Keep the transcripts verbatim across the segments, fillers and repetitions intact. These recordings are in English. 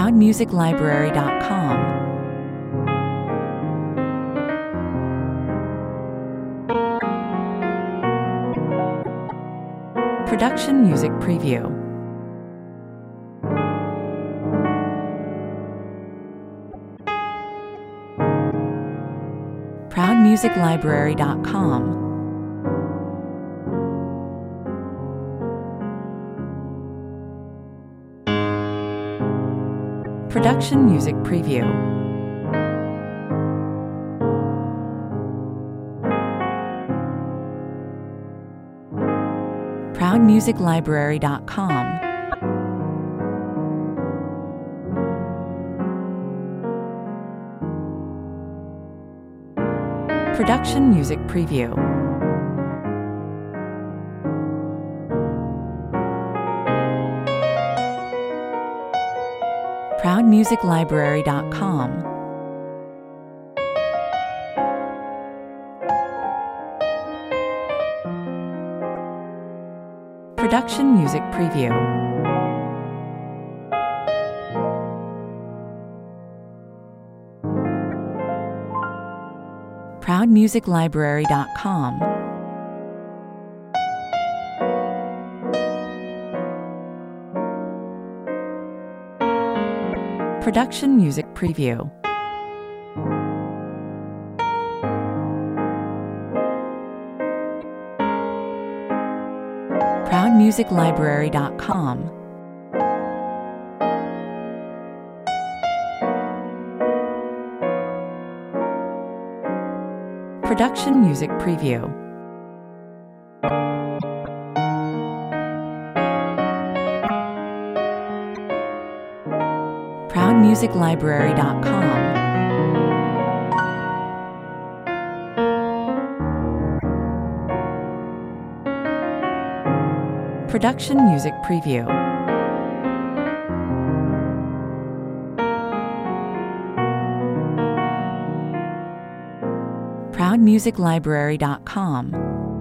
proud music library dot com. Production Music Preview. proud music library dot com. Production Music Preview. proud music library dot com. Production Music Preview. proud music library dot com. Production Music Preview. proud music library dot com. Production Music Preview. proud music library dot com. Production Music Preview. proud music library dot com. Production Music Preview. proud music library dot com.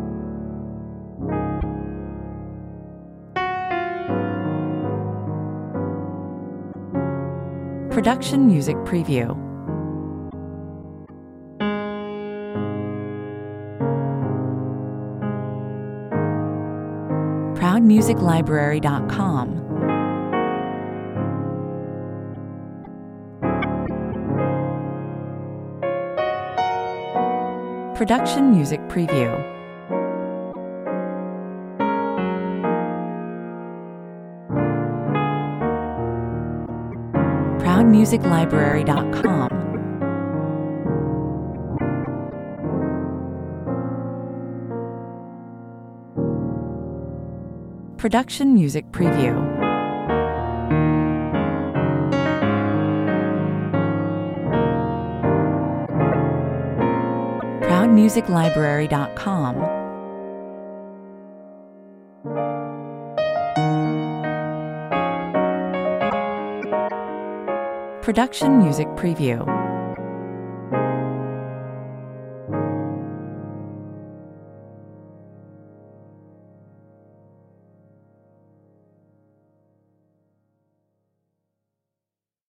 Production Music Preview. proud music library dot com. Production Music Preview. proud music library dot com. Production Music Preview. proud music library dot com. Production Music Preview.